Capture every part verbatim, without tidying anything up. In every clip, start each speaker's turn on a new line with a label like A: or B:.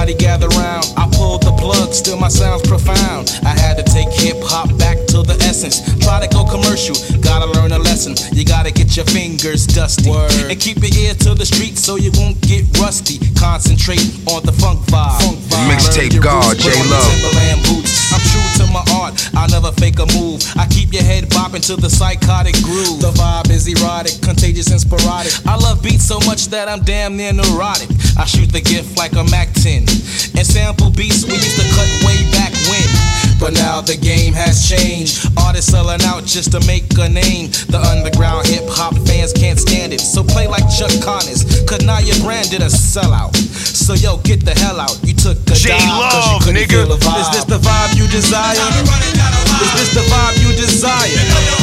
A: Everybody gather round. I pulled the plug, still my sound's profound. I had to take hip hop back to the essence. Try to go commercial, gotta learn a lesson. You gotta get your fingers dusty. Word. And keep your ear to the street so you won't get rusty. Concentrate on the funk vibe. Funk vibe.
B: Mixtape God, J Love.
A: I'm true to my art, I never fake a move. I keep your head bopping to the psychotic groove. The vibe is erotic, contagious and sporadic. I love beats so much that I'm damn near neurotic. I shoot the gift like a Mac ten. And sample beats we used to cut way back when. But now the game has changed. Artists selling out just to make a name. The underground hip-hop fans can't stand it. So play like Chuck Connors, cause now your brand did a sellout. So yo, get the hell out. You took a
B: J
A: dive cause you couldn't
B: nigga.
A: feel the vibe. Is this the vibe you desire? Is this the vibe you desire?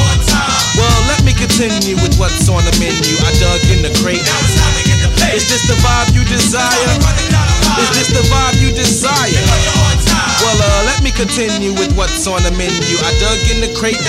A: Well, let me continue with what's on the menu. I dug in the crate. Is this the vibe you desire? Is this the vibe you desire? Well, uh, let me continue with what's on the menu. I dug in the crate.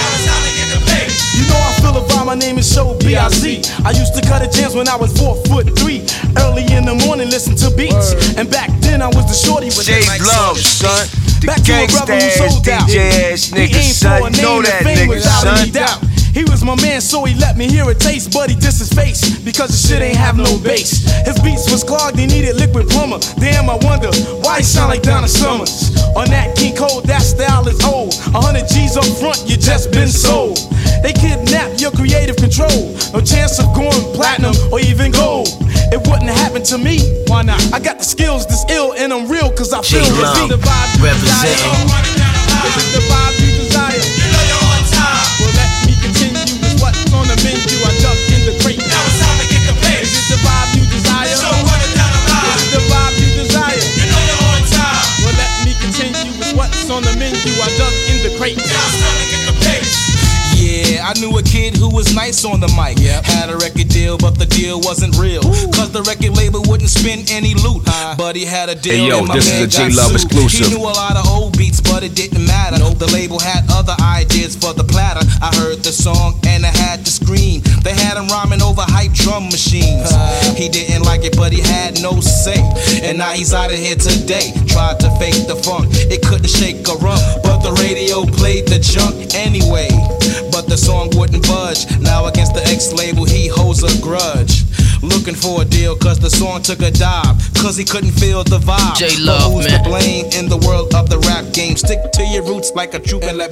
C: You know I feel a vibe, my name is Show B I Z. I used to cut a jams when I was four foot three. Early in the morning, listen to beats. Word. And back then I was the shorty with
B: J
C: the
B: Love, son. The
C: back to a brother who
B: gangsta
C: sold out.
B: D J ass nigga, son. Know that nigga, son.
C: Doubt. He was my man, so he let me hear a taste, but he dissed his face because the shit ain't have no bass. His beats was clogged, he needed liquid plumber. Damn, I wonder why he sound like Donna Summers. On that King Cole, that style is old. A hundred G's up front, you just been sold. They kidnap your creative control. No chance of going platinum or even gold. It wouldn't happen to me. Why not? I got the skills this ill and I'm real, cause I feel
D: J-Love,
C: the vibe you
D: representing.
C: desire. This is the vibe you desire. You know you're on time. Well, let me continue with what's on the menu. I duck in the crate. Now it's time to get the pace. Is it the vibe you desire? So run it down the line. Is it the vibe you desire? You know you're on time. Well, let me continue with what's on the menu. I duck in the crate. Now it's time to get the pace.
A: Yeah, I knew a kid who was nice on the mic. Yep. Had a record deal, but the deal wasn't real. Ooh. Cause the record label wouldn't spin any loot. Uh, but he had a deal.
B: Hey yo,
A: and my
B: this
A: man
B: is a J
A: got
B: Love
A: sued.
B: exclusive.
A: He knew a lot of old beats, but it didn't matter. Nope. The label had other ideas for the platter. I heard the song and I had to scream. They had him rhyming over hype drum machines. Uh, he didn't like it, but he had no say. And now he's out of here today. Tried to fake the funk, it couldn't shake a rump. But the radio played the junk anyway. But the song wouldn't budge. Now against the X label, he holds a grudge. Looking for a deal, cause the song took a dive. Cause he couldn't feel the vibe.
D: J Love,
A: but who's
D: man.
A: to blame in the world of the rap game? Stick to your roots like a troop and let